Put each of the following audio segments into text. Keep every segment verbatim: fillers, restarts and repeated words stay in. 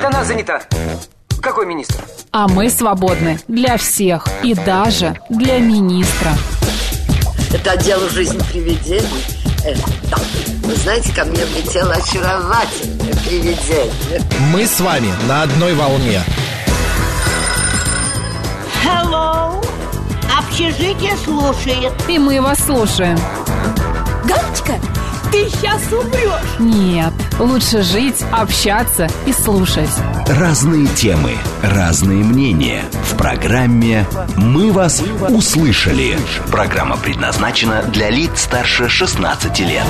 Нет, она занята. Какой министр? А мы свободны для всех и даже для министра. Это отдел «Жизнь привидений». Э, да. Вы знаете, ко мне влетело очаровательное привидение. Мы с вами на одной волне. Hello. Общежитие слушает. И мы вас слушаем. Галочка, ты сейчас умрешь. Нет, лучше жить, общаться и слушать. Разные темы, разные мнения. В программе «Мы вас услышали». Программа предназначена для лиц старше шестнадцати лет.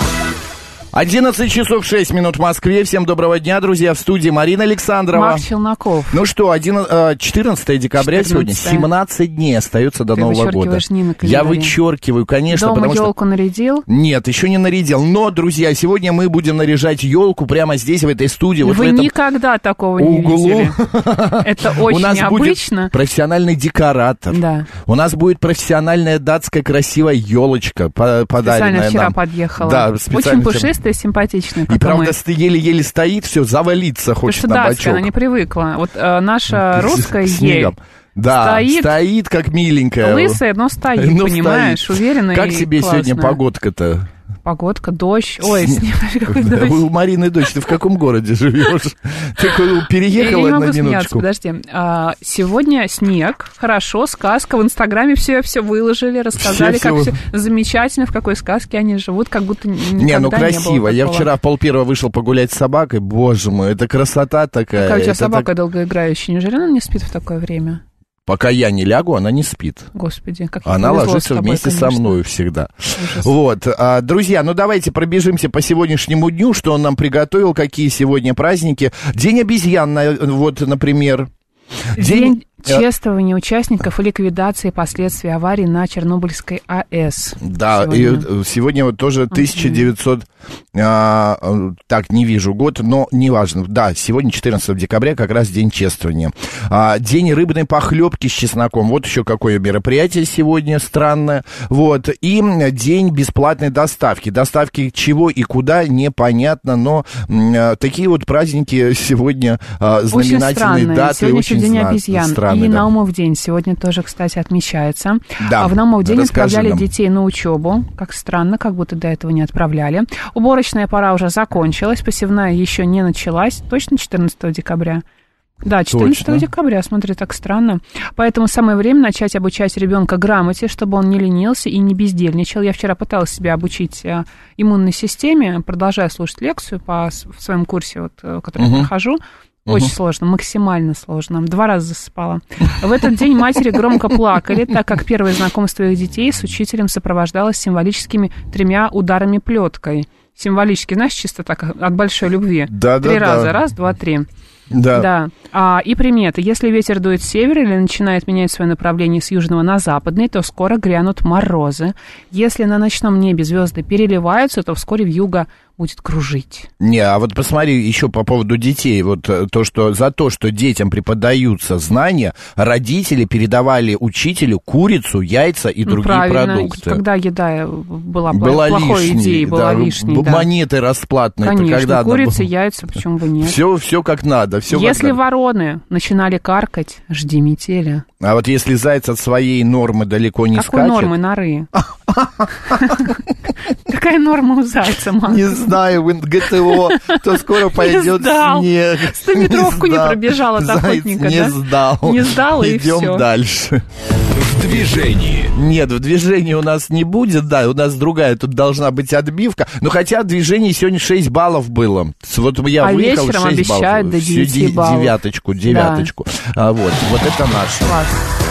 одиннадцать часов шесть минут в Москве. Всем доброго дня, друзья. В студии Марина Александрова. Марк Челноков. Ну что, четырнадцатое декабря сегодня, семнадцать дней остается до Ты Нового года. Я вычеркиваю, конечно, Дома потому что... елку нарядил? Нет, еще не нарядил. Но, друзья, сегодня мы будем наряжать елку прямо здесь, в этой студии. Вот Вы в этом никогда такого не углу. видели. Это очень У нас необычно. будет профессиональный декоратор. Да. У нас будет профессиональная датская красивая елочка подаренная Специально вчера нам. подъехала. Да, очень специально. пушистая, симпатичная. И правда, еле-еле стоит, все, завалиться хочет на датская, бочок. она не привыкла. Вот э, наша русская ель да, стоит, стоит как миленькая. Лысая, но стоит, но понимаешь, стоит. уверенная. Как и тебе классная. сегодня погодка-то? Погодка, дождь. Ой, снег, какой дождь. У Марины дождь. Ты в каком городе живешь? Ты переехала на минуточку? Смеяться, подожди. А, сегодня снег, хорошо, сказка. В Инстаграме все, все выложили, рассказали, все, как все замечательно, в какой сказке они живут, как будто никогда не было. Не, ну красиво. Я вчера в полпервого вышел погулять с собакой. Боже мой, это красота такая. Какая у тебя это собака так... долгоиграющая? Неужели она не спит в такое время? Пока я не лягу, она не спит. Господи, как она ложится тобой, вместе конечно. Со мною всегда. Ужас. Вот, а, друзья, ну давайте пробежимся по сегодняшнему дню, что он нам приготовил, какие сегодня праздники. День обезьян, вот, например. День, День чествования участников и ликвидации последствий аварии на Чернобыльской АЭС. Да, сегодня, и сегодня вот тоже тысяча девятьсот, uh-huh. а, так, не вижу год, но неважно. Да, сегодня четырнадцатого декабря как раз день чествования. А, день рыбной похлебки с чесноком. Вот еще какое мероприятие сегодня странное. Вот, и день бесплатной доставки. Доставки чего и куда, непонятно, но а, такие вот праздники сегодня а, знаменательные даты. Сегодня очень день обезьян. Странный, и да. Наумов день сегодня тоже, кстати, отмечается. Да. А в Наумов день Расскажи отправляли нам. детей на учебу. Как странно, как будто до этого не отправляли. Уборочная пора уже закончилась, посевная еще не началась. Точно четырнадцатого декабря? Да, четырнадцатого декабря, смотри, так странно. Поэтому самое время начать обучать ребенка грамоте, чтобы он не ленился и не бездельничал. Я вчера пыталась себя обучить иммунной системе, продолжая слушать лекцию по в своем курсе, вот, который uh-huh. я прохожу. Очень uh-huh. сложно, максимально сложно. Два раза засыпала. В этот день матери громко плакали, так как первое знакомство их детей с учителем сопровождалось символическими тремя ударами плеткой. Символически, знаешь, чисто так, от большой любви. Да, Три да, раза. Да. Раз, два, три. Да. Да. А, и приметы. Если ветер дует с севера или начинает менять свое направление с южного на западный, то скоро грянут морозы. Если на ночном небе звезды переливаются, то вскоре вьюга будет кружить. Не, а вот посмотри еще по поводу детей. Вот то, что за то, что детям преподаются знания, родители передавали учителю курицу, яйца и другие ну, правильно. продукты. Когда еда была, была плохой лишней, идеей, была да, лишней. Да. Монеты расплатные. Конечно, когда курица, она... яйца, почему бы нет. Все, все как надо. Все если как вороны начинали каркать, жди метели. А вот если заяц от своей нормы далеко не Какой скачет... Какой нормы норы? Какая норма у зайца, мама? Не знаю, в ГТО, то скоро пойдет снег. Стометровку не пробежал от охотника, да? не сдал. Не сдал, и все. Идем дальше. В движении. Нет, в движении у нас не будет, да, у нас другая, тут должна быть отбивка. Но хотя в движении сегодня шесть баллов было. Вот я а выехал, вечером шесть баллов. обещают до девяти баллов. Девяточку, девяточку. Да. А, вот, вот это наш. Класс.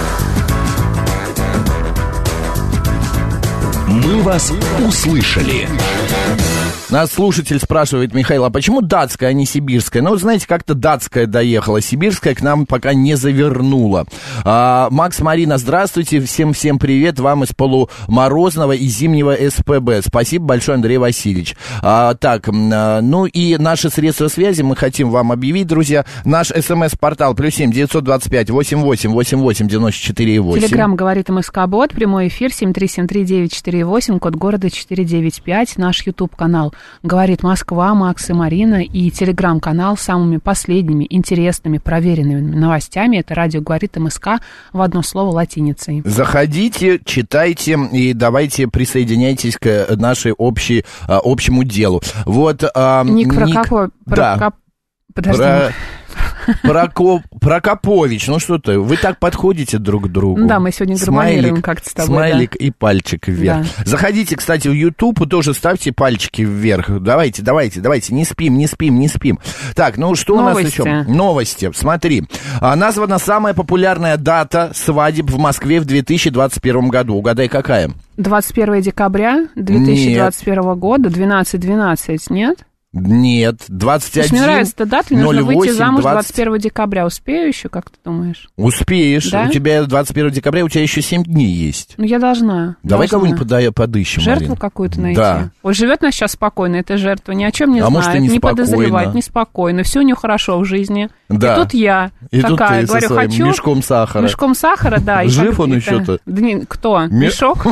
Мы вас услышали. Нас слушатель спрашивает, Михаил, а почему датская, а не сибирская? Ну, знаете, как-то датская доехала, сибирская к нам пока не завернула. А, Макс, Марина, здравствуйте, всем-всем привет вам из полуморозного и зимнего СПБ. Спасибо большое, Андрей Васильевич. А, так, а, ну и наши средства связи мы хотим вам объявить, друзья. Наш СМС-портал плюс семь девятьсот двадцать пять восемьдесят восемь восемьдесят восемь девяносто четыре восемь. Телеграм говорит МСК-бот, прямой эфир семь три семь три девять четыре восемь, код города четыре девять пять, наш YouTube-канал «Говорит Москва», Макс и Марина, и телеграм-канал с самыми последними, интересными, проверенными новостями. Это радио «Говорит МСК» в одно слово латиницей. Заходите, читайте и давайте присоединяйтесь к нашей общей, общему делу. Вот, а, Ник, Ник... Прокопо... Да. Прокоп... Подожди. Про... Прокоп... Прокопович, ну что ты, вы так подходите друг к другу. Да, мы сегодня гармонируем как-то с тобой. Смайлик Да. и пальчик вверх. Да. Заходите, кстати, в YouTube и тоже ставьте пальчики вверх. Давайте, давайте, давайте, не спим, не спим, не спим. Так, ну что Новости. у нас еще? Новости, смотри. А, названа самая популярная дата свадеб в Москве в две тысячи двадцать первом году. Угадай, какая? двадцать первого декабря две тысячи двадцать первого года, двенадцать двенадцать, нет? Нет, двадцать один. Мне нравится эта дата, мне нужно выйти замуж двадцать... двадцать первого декабря. Успею еще, как ты думаешь? Успеешь. Да? У тебя двадцать первого декабря, у тебя еще семь дней есть. Ну, я должна. Давай должна. кого-нибудь подай, подыщем, Жертву Марин. какую-то найти. Да. Вот живет она сейчас спокойно, эта жертва, ни о чем не а знает, может, и не неспокойно. подозревает, неспокойно. Все у нее хорошо в жизни. Да. И тут я И такая, тут ты говорю, со своим хочу... мешком сахара. Мешком сахара, да. и Жив как он это... еще-то? Да не, кто? Мешок?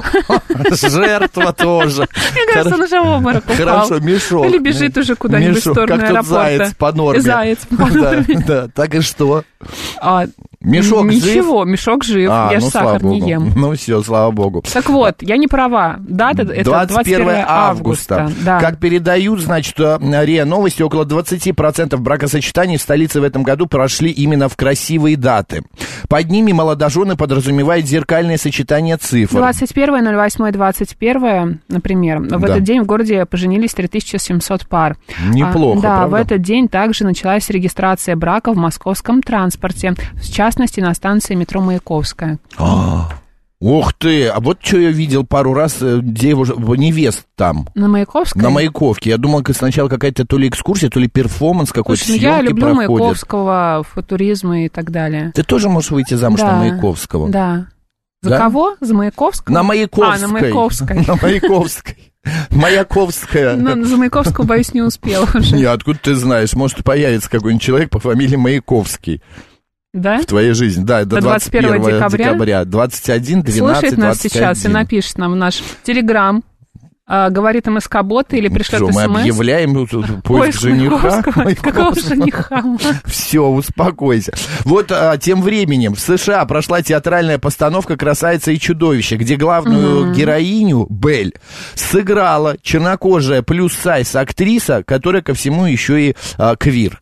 Жертва тоже. Мне кажется, он уже в обморок упал. Хорошо, мешок. Или бежит уже куда-нибудь в сторону как аэропорта. заяц по норме. Заяц по норме. Да, да, так и что? А, Мешок жив? Ничего, мешок жив. А, я ну, же сахар не ем. Ну все, слава богу. Так вот, я не права. Дата это двадцать первого августа. Да. Как передают, значит, РИА Новости, около двадцать процентов бракосочетаний в столице в этом году прошли именно в красивые даты. Под ними молодожены подразумевают зеркальное сочетание цифр. двадцать первое ноль восьмое двадцать первое, например. В Да. этот день в городе поженились три тысячи семьсот пар. Неплохо, а, Да, правда? в этот день также началась регистрация брака в московском транспорте. В частности, на станции метро Маяковская. А, ух ты, а вот что я видел пару раз э, девушек, невест там. На Маяковской? На Маяковке. Я думал, как сначала какая-то то ли экскурсия, то ли перформанс какой-то, Слушай, ну съемки я люблю проходят. Маяковского, футуризма и так далее. Ты тоже можешь выйти замуж Да, на Маяковского? Да. За Да? кого? За Маяковского? На Маяковской. А, на Маяковской. На Маяковской. Маяковская. Но за Маяковского, боюсь, не успела уже. Не, откуда ты знаешь? Может, появится какой-нибудь человек по фамилии Маяковский Да? в твоей жизни. Да, до До двадцать первого декабря? декабря. двадцать один, двенадцать, Слушает нас двадцать сейчас и один. напишет нам в наш телеграм, а, говорит МСК-бот или пришлет Что, мы смс. объявляем тут поиск Поиск жениха? Маяковского. Какого жениха? Все, успокойся. Вот а, тем временем в США прошла театральная постановка «Красавица и чудовище», где главную mm-hmm. героиню, Белль, сыграла чернокожая плюс-сайз актриса, которая ко всему еще и а, квир.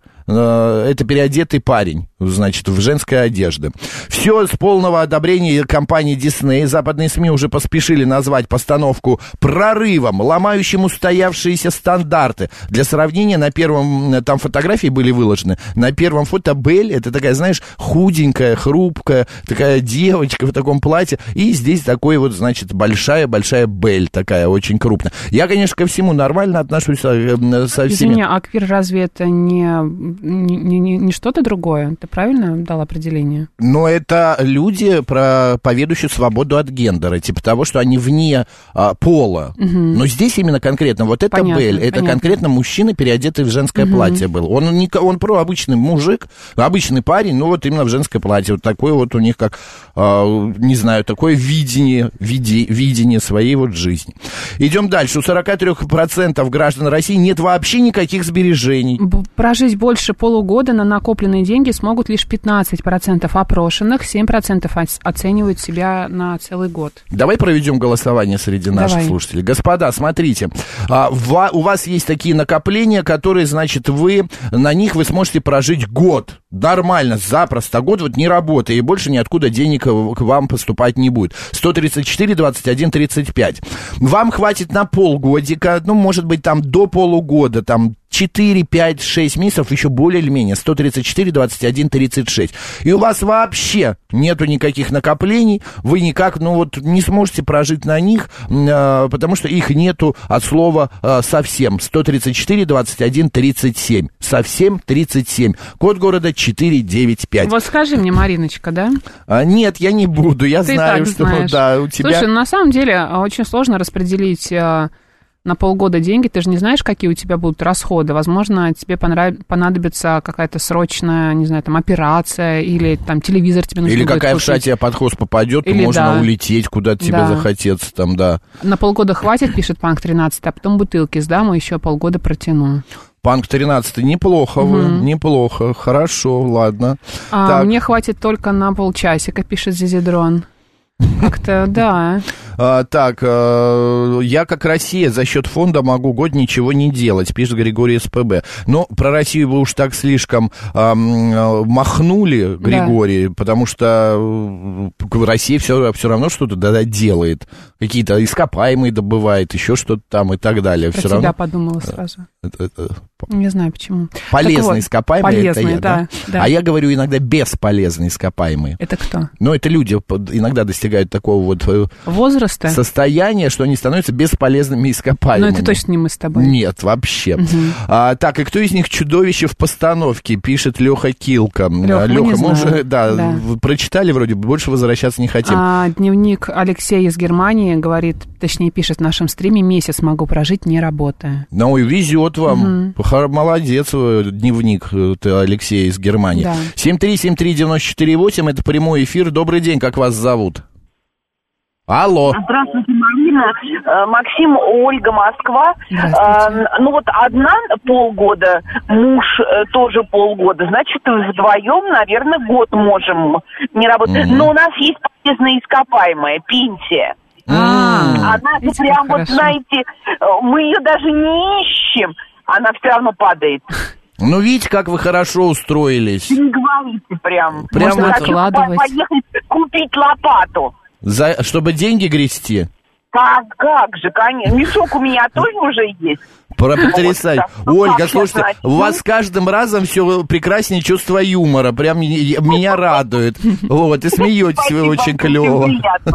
Это переодетый парень, значит, в женской одежде. Все с полного одобрения компании Disney. Западные СМИ уже поспешили назвать постановку прорывом, ломающим устоявшиеся стандарты. Для сравнения, на первом, там фотографии были выложены, на первом фото Белль, это такая, знаешь, худенькая, хрупкая, такая девочка в таком платье, и здесь такой вот, значит, большая-большая Белль, такая очень крупная. Я, конечно, ко всему нормально отношусь со, со всеми. Извини, а квир разве это не... Не, не, не что-то другое. Ты правильно дал определение? Но это люди, проповедующие свободу от гендера, типа того, что они вне а, пола. Угу. Но здесь именно конкретно вот это понятно, Белль, это понятно. Конкретно мужчина, переодетый в женское угу. платье был. Он, не, он про обычный мужик, обычный парень, но вот именно в женское платье. Вот такое вот у них, как, а, не знаю, такое видение, види, видение своей вот жизни. Идем дальше. У сорок три процента граждан России нет вообще никаких сбережений. Прожить больше полугода на накопленные деньги смогут лишь пятнадцать процентов опрошенных, семь процентов оценивают себя на целый год. Давай проведем голосование среди наших Давай. слушателей. Господа, смотрите, у вас есть такие накопления, которые, значит, вы, на них вы сможете прожить год. Нормально, запросто, год вот не работая, и больше ниоткуда денег к вам поступать не будет. сто тридцать четыре, двадцать один, тридцать пять. Вам хватит на полгодика, ну, может быть, там до полугода, там, четыре, пять, шесть месяцев, еще более или менее, сто тридцать четыре, двадцать один, тридцать шесть. И у вас вообще нету никаких накоплений, вы никак, ну вот, не сможете прожить на них, э, потому что их нету от слова э, совсем. сто тридцать четыре, двадцать один, тридцать семь. Совсем тридцать семь. Код города четыреста девяносто пять. Вот скажи мне, Мариночка, да? А, нет, я не буду, я Ты знаю, так что знаешь. да, у тебя... Слушай, ну, на самом деле очень сложно распределить... на полгода деньги, ты же не знаешь, какие у тебя будут расходы. Возможно, тебе понрав... понадобится какая-то срочная, не знаю, там, операция, или там телевизор тебе нужно или будет какая купить. в шате под хвост попадет, Или, можно да. улететь, куда-то тебе Да. захотеться там, да. На полгода хватит, пишет Панк тринадцать, а потом бутылки сдам и еще полгода протяну. Панк тринадцать, неплохо Угу. вы, неплохо, хорошо, ладно. А, Так. мне хватит только на полчасика, пишет Зизидрон. Как-то, да. А, так, а, я как Россия за счет фонда могу год ничего не делать, пишет Григорий СПБ. Но про Россию вы уж так слишком а, махнули, Григорий, да. Потому что Россия все, все равно что-то да, делает. Какие-то ископаемые добывает, еще что-то там и так далее. Про все тебя равно... подумала сразу. Это, это... Не знаю почему. Полезные вот, ископаемые, полезные, это я, да? Да, да. А я говорю иногда бесполезные ископаемые. Это кто? Ну, это люди иногда достигают такого вот возраста, состояния, что они становятся бесполезными ископаемыми. Но это точно не мы с тобой. Нет, вообще. Угу. А, так, и кто из них чудовище в постановке, пишет Леха Килка. Леха, Леха, мы, мы знаем. уже да, да. прочитали вроде бы, больше возвращаться не хотим. А, дневник Алексея из Германии говорит, точнее пишет в нашем стриме, месяц могу прожить, не работая. Ну и везет вам. Угу. Молодец, дневник Алексея из Германии. Да. семь три семь три девять четыре восемь, это прямой эфир. Добрый день, как вас зовут? Алло. Здравствуйте, Марина. Максим, Ольга, Москва. Здравствуйте. Ну вот одна полгода, муж тоже полгода. Значит, вдвоем, наверное, год можем не работать. Mm-hmm. Но у нас есть полезная ископаемая пенсия. А, она же прям вот, знаете, мы ее даже не ищем, она все равно падает. Ну, видите, как вы хорошо устроились. Не говорите прям. Прям Можно вот хочу откладывать. поехать купить лопату. За, чтобы деньги грести? Как, как же, конечно. Мешок у меня тоже уже есть. Про потрясающе. Вот, Ольга, слушайте, у вас с каждым разом все прекраснее чувство юмора. Прям меня радует. Вот, и смеетесь вы очень клево.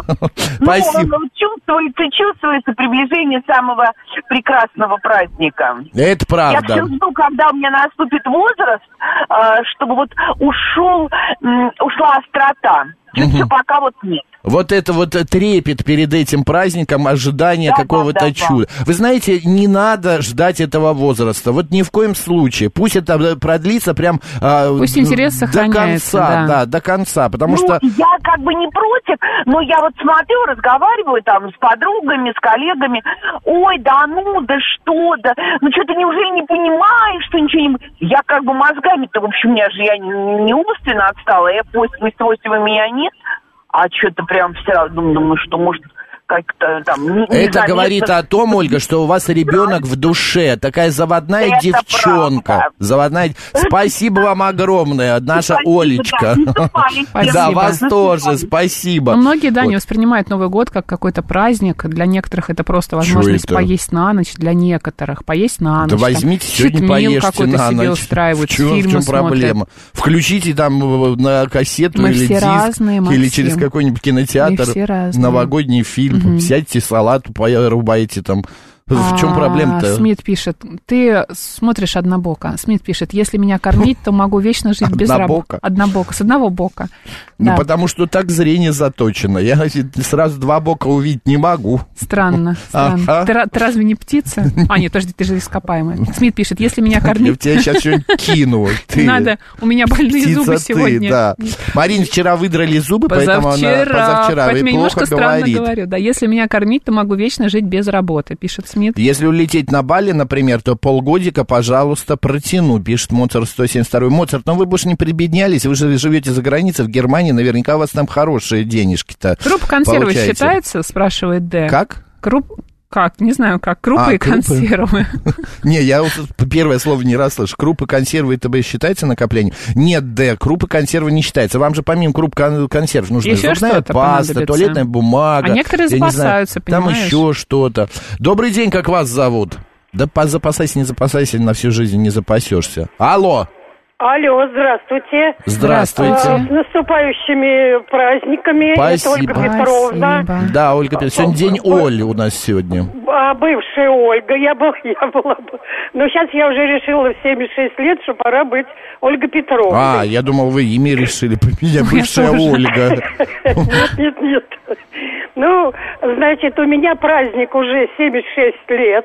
Спасибо. Ну, чувствуется, чувствуется приближение самого прекрасного праздника. Это правда. Я все жду, когда у меня наступит возраст, чтобы вот ушел, ушла острота. Чуть-чуть пока вот нет. Вот это вот трепет перед этим праздником, ожидание да, какого-то да, да, чуда. да. Вы знаете, не надо ждать этого возраста. Вот ни в коем случае. Пусть это продлится прям Пусть интерес до сохраняется, конца, да. да, до конца. Потому ну, что... я как бы не против, но я вот смотрю, разговариваю там с подругами, с коллегами. Ой, да ну, да что, да. Ну что, ты неужели не понимаешь, что ничего не... Я как бы мозгами-то, в общем, у меня же я не умственно отстала, я восемьдесят восемь у меня нет. А что-то прям все думаю, думаю, что может как-то там... Не, это не говорит о том, Ольга, что у вас ребенок в душе, такая заводная это девчонка. Правда. Заводная... Спасибо вам огромное, наша спасибо, Олечка. Да, да, вас тоже, спасибо. Но многие, да, вот. не воспринимают Новый год как какой-то праздник. Для некоторых это просто возможность это? поесть на ночь. Для некоторых поесть на ночь. Да возьмите, там, сегодня поешьте какой-то на себе ночь. устраивают, в чем, фильмы в чем смотрят. проблема? Включите там на кассету Мы или все диск, разные, или через какой-нибудь кинотеатр новогодний фильм. Угу. Сядьте, салат порубаете там. В чем а, проблема-то? Смит пишет, ты смотришь однобоко. Смит пишет, если меня кормить, то могу вечно жить без работы. Однобоко, с одного бока. Ну, да. потому что так зрение заточено. Я сразу два бока увидеть не могу. Странно, странно. Ага. Ты, ты разве не птица? А, нет, подожди, ты же ископаемая. Смит пишет, если меня кормить... Я в тебя сейчас что-нибудь кину. Ты, надо, у меня больные зубы сегодня. Ты, да. Марин вчера выдрали зубы, позавчера, поэтому она позавчера поэтому и немножко плохо странно говорит. говорю. Да, если меня кормить, то могу вечно жить без работы, пишет Смит. Если улететь на Бали, например, то полгодика, пожалуйста, протяну, пишет Моцарт сто семьдесят два. Моцарт, но вы больше не прибеднялись, вы же живете за границей, в Германии, наверняка у вас там хорошие денежки-то. Круп консервы получаете. считается, спрашивает Д. Как? Круп... Как? Не знаю, как. Крупы а, и крупы? консервы. Не, я первое слово не раз слышу. Крупы, консервы, это бы считается накоплением? Нет, Д, крупы, консервы не считается. Вам же помимо круп, консерв нужна еще зубная паста, туалетная бумага. А некоторые запасаются, знаю, понимаешь? Там еще что-то. Добрый день, как вас зовут? Да запасайся, не запасайся, на всю жизнь не запасешься. Алло! Алло, здравствуйте. Здравствуйте. А, с наступающими праздниками. Спасибо. Это Ольга Петровна. Спасибо. Да, Ольга Петровна. Сегодня день Оли у нас сегодня. А, бывшая Ольга. Я, был, я была... Но сейчас я уже решила в семьдесят шесть лет, что пора быть Ольга Петровна. А, я думал, вы имя решили поменять. Бывшая Ольга. Нет, нет, нет. Ну, значит, у меня праздник уже семьдесят шесть лет.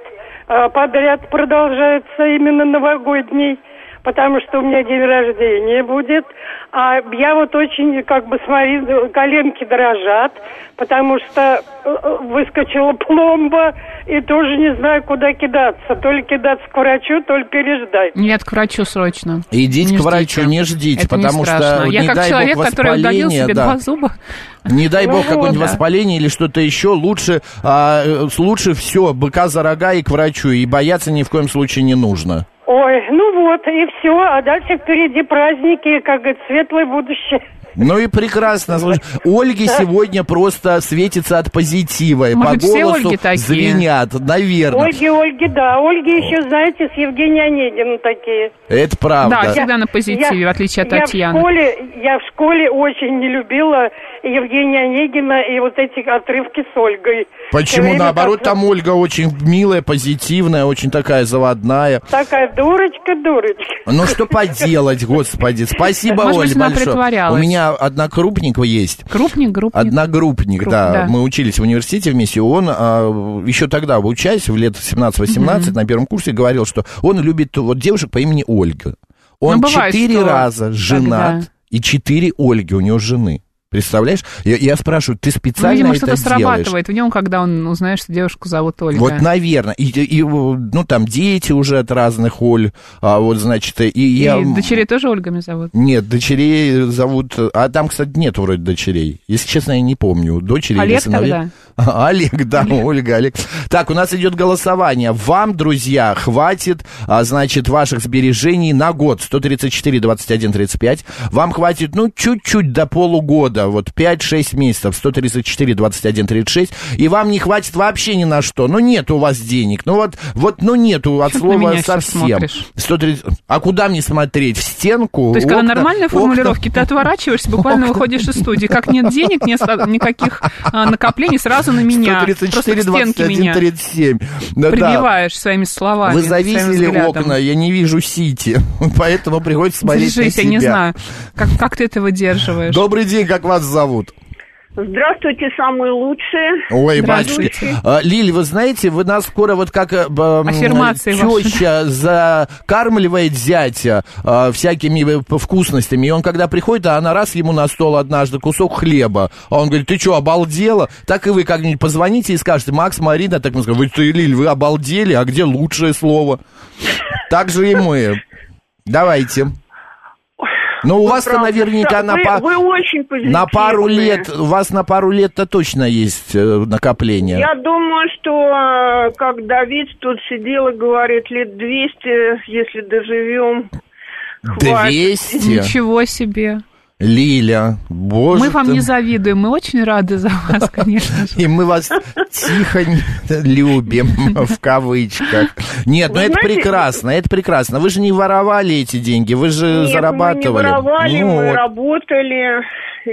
Подряд продолжается именно новогодний, потому что у меня день рождения будет. А я вот очень, как бы, смотрю, коленки дрожат, потому что выскочила пломба, и тоже не знаю, куда кидаться. То ли кидаться к врачу, то ли переждать. Нет, к врачу срочно. Идите не к врачу, ждите. не ждите, Это потому не что, Я не как дай человек, бог, который удалил себе да. два зуба. Не дай Ну бог вот, какое-нибудь да. воспаление или что-то еще, лучше, а, лучше все, быка за рога и к врачу, и бояться ни в коем случае не нужно. Ой, ну вот, и все. А дальше впереди праздники, как говорится, светлое будущее. Ну и прекрасно. Слушай, Ольге сегодня просто светится от позитива. И Может, по все голосу Ольги такие? звенят, наверное. Ольги, Ольги, да. Ольги еще, знаете, с Евгенией Онегиным такие. Это правда. Да, всегда на позитиве, Я- в отличие от я Татьяны. В школе, я в школе очень не любила Евгения Онегина и вот эти отрывки с Ольгой. Всё Почему? время Наоборот, как-то там Ольга очень милая, позитивная, очень такая заводная. Такая дурочка, дурочка. Ну что поделать, господи. Спасибо, Может Оль, быть, она большое. притворялась. У меня однокрупник есть. Крупник, группник. Одногруппник, Групп, да. да. Мы учились в университете вместе. Он а, еще тогда, учась, в лет семнадцать-восемнадцать, mm-hmm. на первом курсе, говорил, что он любит вот девушек по имени Ольга. Он Ну, бывает, четыре что раза женат, тогда. и четыре Ольги у него жены. Представляешь? Я, я спрашиваю, ты Ну, специально видимо, это что-то делаешь? срабатывает в нем, когда он узнает, что девушку зовут Ольга. Вот, наверное. И, и, ну, там дети уже от разных Оль. А, вот, значит, и, И я... дочерей тоже Ольгами зовут? Нет, дочерей зовут... А там, кстати, нет вроде дочерей. Если честно, я не помню. Дочери или Олег сыновей. тогда? А, Олег, да, Олег. Ольга, Олег. Так, у нас идет голосование. Вам, друзья, хватит, а, значит, ваших сбережений на год. сто тридцать четыре двадцать один тридцать пять. Вам хватит, ну, чуть-чуть до полугода. Вот пять-шесть месяцев. сто тридцать четыре двадцать один тридцать шесть. И вам не хватит вообще ни на что. Ну, нет у вас денег. Ну, вот, вот ну, нету от Что ты слова на меня сейчас совсем. смотришь? сто тридцать... А куда мне смотреть? В стенку? То есть, окна, когда нормальные окна... формулировки, ты отворачиваешься, буквально выходишь из студии. Как нет денег, нет никаких а, накоплений, сразу на меня. сто тридцать четыре Просто к стенке двадцать один меня тридцать семь. Да, прибиваешь своими словами. Вы своим завесили взглядом. окна, я не вижу сити, поэтому приходится смотреть Держись, на я себя. не знаю, как, как ты это выдерживаешь. Добрый день, как вас зовут? Здравствуйте, самые лучшие. Ой, Здравствуйте. батюшки. А, Лиль, вы знаете, вы нас скоро вот как э, б, Аффирмации теща закармливает зятя а, всякими вкусностями, и он когда приходит, а она раз ему на стол однажды кусок хлеба, а он говорит, ты что, обалдела? Так и вы как-нибудь позвоните и скажете, Макс, Марина, так мы скажем, вы, ты, Лиль, вы обалдели, а где лучшее слово? Так же и мы. Давайте. Ну, у вас-то правда, наверняка на, вы, па- вы очень позитивные. на пару лет, у вас на пару лет-то точно есть э, накопление. Я думаю, что, э, как Давид тут сидел и говорит, лет двести, если доживем, хватит. двести? Ничего себе. Лиля, боже Мы вам ты. не завидуем, мы очень рады за вас, конечно же. И мы вас тихо любим, в кавычках. Нет, ну Вы это знаете- прекрасно, это прекрасно. Вы же не воровали эти деньги, вы же Нет, зарабатывали. мы не воровали, Ну мы вот. работали.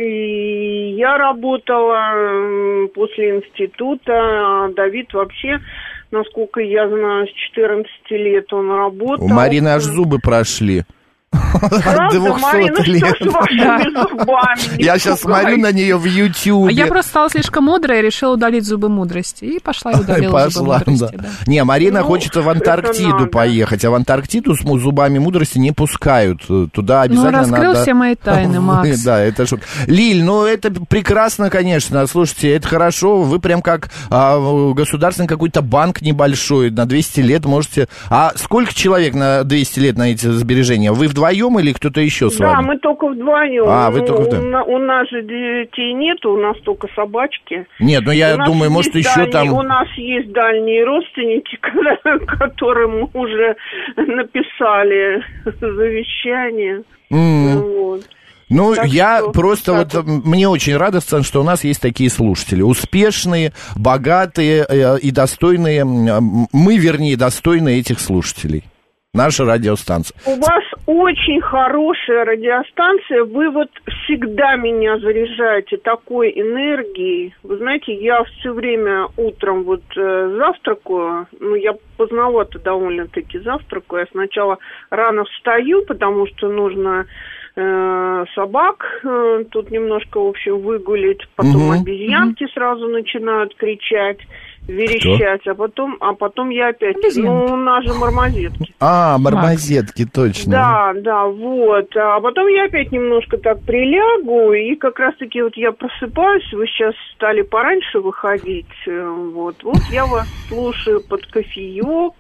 И я работала м, после института, а Давид вообще, насколько я знаю, с четырнадцати лет он работал. У Марины аж зубы прошли. Правда, двухсот Марина, лет. что с вашими зубами? Не Я сейчас пугай. смотрю на нее в А Ютьюбе. я просто стала слишком мудрая и решила удалить зубы мудрости. И пошла и удалила зубы Пошла, мудрости. да. Да. Не, Марина Ну, хочет в это Антарктиду надо. поехать, а в Антарктиду с му- зубами мудрости не пускают. Туда обязательно Ну, раскрыл надо... все мои тайны, Макс. Да, это шутка. Лиль, ну это прекрасно, конечно. Слушайте, это хорошо. Вы прям как а, государственный какой-то банк небольшой на двести лет можете... А сколько человек на двести лет на эти сбережения? Вы вдвоем или кто-то еще с Да, вами? мы только вдвоем. А, вы Ну, только у вдвоем. на- У нас же детей нету, у нас только собачки. Нет, ну я У нас думаю, может, есть еще дальние- там... У нас есть дальние родственники, которым уже написали завещание. М. Вот. Ну, Так я что просто так вот, м, мне очень радостно, что у нас есть такие слушатели. Успешные, богатые э, и достойные. м, Мы, вернее, достойны этих слушателей. Наша радиостанция. У вас очень хорошая радиостанция, вы вот всегда меня заряжаете такой энергией. Вы знаете, я все время утром вот э, завтракаю, ну я поздновато довольно-таки завтракаю, я сначала рано встаю, потому что нужно э, собак, э, тут немножко, в общем, выгулить, потом угу. обезьянки угу. сразу начинают кричать, верещать, а потом, а потом я опять, обезьянки. Ну, у нас же мармозетки. А, мармозетки, точно. Да, да, вот, а потом я опять немножко так прилягу, и как раз-таки вот я просыпаюсь, вы сейчас стали пораньше выходить, вот, вот я вас слушаю под кофеек.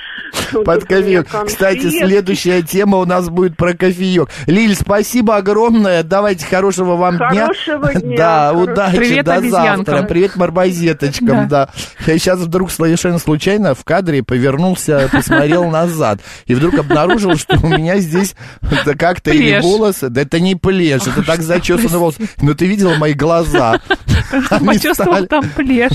Под кофеек. Кстати, следующая тема у нас будет про кофеек. Лиль, спасибо огромное. Давайте хорошего вам дня. Хорошего дня. Да, удачи. Привет до обезьянкам. завтра. Привет мармозеточкам. Да. Я сейчас вдруг совершенно случайно в кадре повернулся, посмотрел назад. И вдруг обнаружил, что у меня здесь как-то или волосы. Да это не плешь, это так зачесанный волос. Но ты видела мои глаза? Почувствовал там плешь.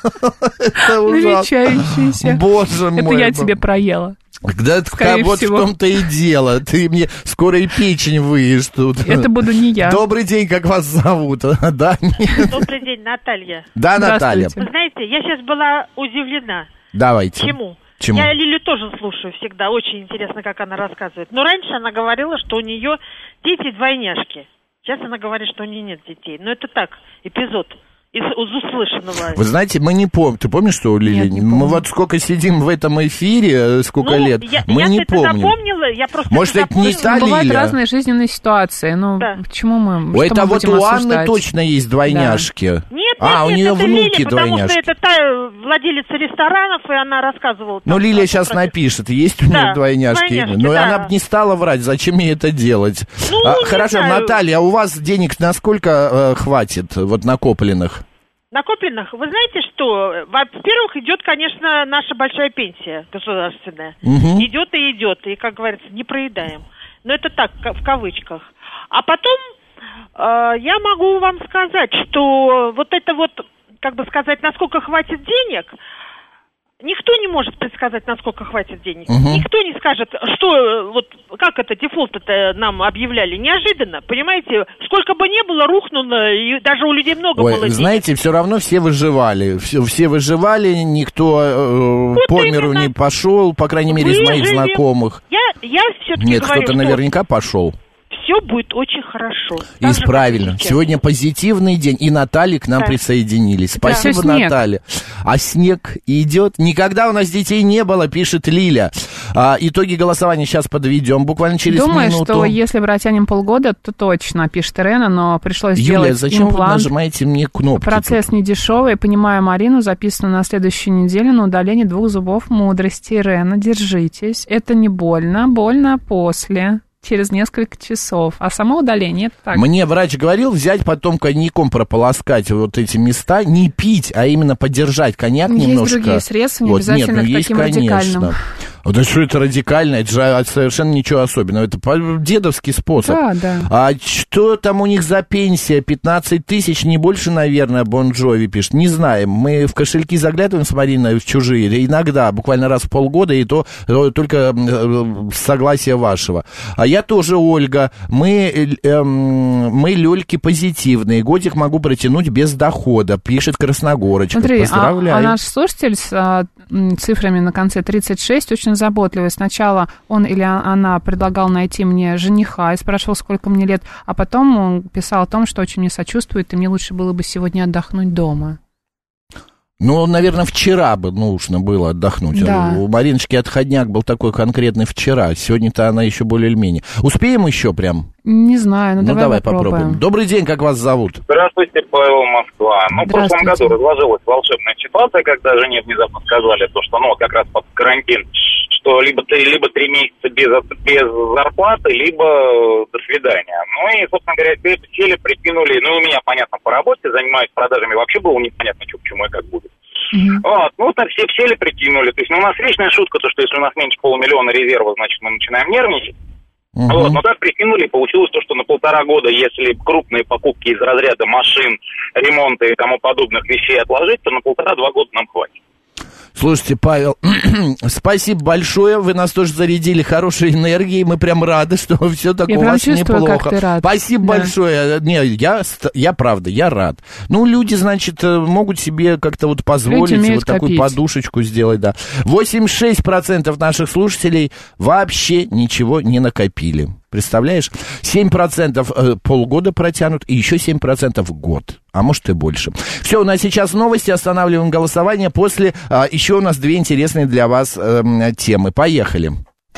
Это ужасно. Намечающийся. Боже мой. Это я тебе проела. Да, вот всего. В том-то и дело. Ты мне скоро и печень выешь тут. Это буду не я. Добрый день, как вас зовут? Да, добрый день, Наталья. Да, Наталья. Вы знаете, я сейчас была удивлена. Давайте. Чему? Чему? Я Лилю тоже слушаю всегда. Очень интересно, как она рассказывает. Но раньше она говорила, что у нее дети-двойняшки. Сейчас она говорит, что у нее нет детей. Но это так, эпизод. Из, из услышанного. Вы знаете, мы не помним. Ты помнишь, что у Лили? Нет, мы вот сколько сидим в этом эфире, сколько ну, лет, я, мы я не это помним. Запомнила, я просто Может, это не та Лиля? Бывают разные жизненные ситуации. Ну, да. Почему мы... Ой, это мы вот у Анны осуждать? точно есть двойняшки. Да. Нет, а, нет, у нее это внуки Лиля, двойняшки. Потому что это та владелица ресторанов, и она рассказывала. Ну, Лилия сейчас про... напишет, есть у да, нее двойняшки. двойняшки. Но да. она бы не стала врать, зачем ей это делать? Ну, а, хорошо, знаю. Наталья, а у вас денег на сколько э, хватит, вот накопленных? Накопленных, вы знаете что, во-первых, идет, конечно, наша большая пенсия государственная. Угу. Идет и идет, и, как говорится, не проедаем. Но это так, в кавычках. А потом э, я могу вам сказать, что вот это вот, как бы сказать, насколько хватит денег, никто не может предсказать, насколько хватит денег. Угу. Никто не скажет, что, вот, как это, дефолт-то нам объявляли. Неожиданно, понимаете? Сколько бы ни было, рухнуло, и даже у людей много Ой, было денег. знаете, все равно все выживали. Все, все выживали, никто э, вот по миру не пошел, по крайней мере, из моих знакомых. Я, я все-таки Нет, говорю, кто-то что наверняка пошел. Все будет очень хорошо. И правильно. Сегодня позитивный день. И Наталья к нам да. присоединились. Спасибо, да. Наталья. А снег идет. Никогда у нас детей не было, пишет Лиля. А, итоги голосования сейчас подведем. Буквально через Думаю, минуту. Думаю, что если протянем полгода, то точно, пишет Ирена, но пришлось Юля, сделать зачем имплант. вы нажимаете мне кнопки? Процесс не дешевый. Понимаю Марину, записано на следующую неделю на удаление двух зубов мудрости. Ирена, держитесь. Это не больно. Больно после. Через несколько часов. А само удаление это так. Мне врач говорил взять потом коньяком прополоскать вот эти места, не пить, а именно подержать коньяк есть немножко. Есть другие средства, не вот, обязательно нет, ну, к таким есть, радикальным. Да что это радикально? Это же совершенно ничего особенного. Это дедовский способ. Да, да. А что там у них за пенсия? пятнадцать тысяч, не больше, наверное, Бон Джови пишет. Не знаем. Мы в кошельки заглядываем с Мариной в чужие. Иногда, буквально раз в полгода, и то только с согласия вашего. А я тоже, Ольга. Мы, э, мы люльки позитивные. Годик могу протянуть без дохода, пишет Красногорочка. Смотри, поздравляю. А, а наш слушатель с а, цифрами на конце тридцать шесть очень заботливый. Сначала он или она предлагал найти мне жениха и спрашивал, сколько мне лет, а потом он писал о том, что очень мне сочувствует, и мне лучше было бы сегодня отдохнуть дома. Ну, наверное, вчера бы нужно было отдохнуть. Да. У Мариночки отходняк был такой конкретный вчера. Сегодня-то она еще более или менее. Успеем еще прям? Не знаю, ну, ну давай, давай попробуем. попробуем. Добрый день, как вас зовут? Здравствуйте, Павел, Москва. Ну, в прошлом году разложилась волшебная ситуация, когда жене внезапно сказали, то, что, ну, как раз под карантин, что либо три, либо три месяца без, без зарплаты, либо до свидания. Ну, и, собственно говоря, сели, прикинули, ну, у меня, понятно, по работе, занимаюсь продажами, вообще было непонятно, что, к чему и как будет. Mm-hmm. Вот, ну, так все, все ли прикинули. То есть, ну, у нас вечная шутка, то, что если у нас меньше полумиллиона резерва, значит, мы начинаем нервничать. Uh-huh. Вот, но так прикинули, получилось то, что на полтора года, если крупные покупки из разряда машин, ремонта и тому подобных вещей отложить, то на полтора-два года нам хватит. Слушайте, Павел, спасибо большое, вы нас тоже зарядили хорошей энергией, мы прям рады, что все так я у вас чувствую, неплохо. Как ты рад. Спасибо да. большое. Не, я, я правда, я рад. Ну, люди, значит, могут себе как-то вот позволить вот такую копить. подушечку сделать, да. восемьдесят шесть процентов наших слушателей вообще ничего не накопили. Представляешь? семь процентов полгода протянут, и еще семь процентов год. А может и больше. Все, у нас сейчас новости, останавливаем голосование. После а, еще у нас две интересные для вас э, темы. Поехали.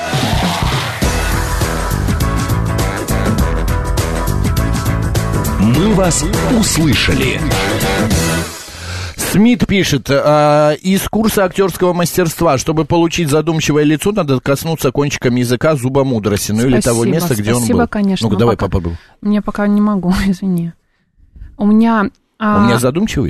Мы вас услышали. Смит пишет, э, из курса актерского мастерства, чтобы получить задумчивое лицо, надо коснуться кончиком языка зуба мудрости. Ну или того места, где он был. Спасибо, конечно. Ну-ка, давай попробуй. Мне пока не могу, извини. У меня... А... У меня задумчивый?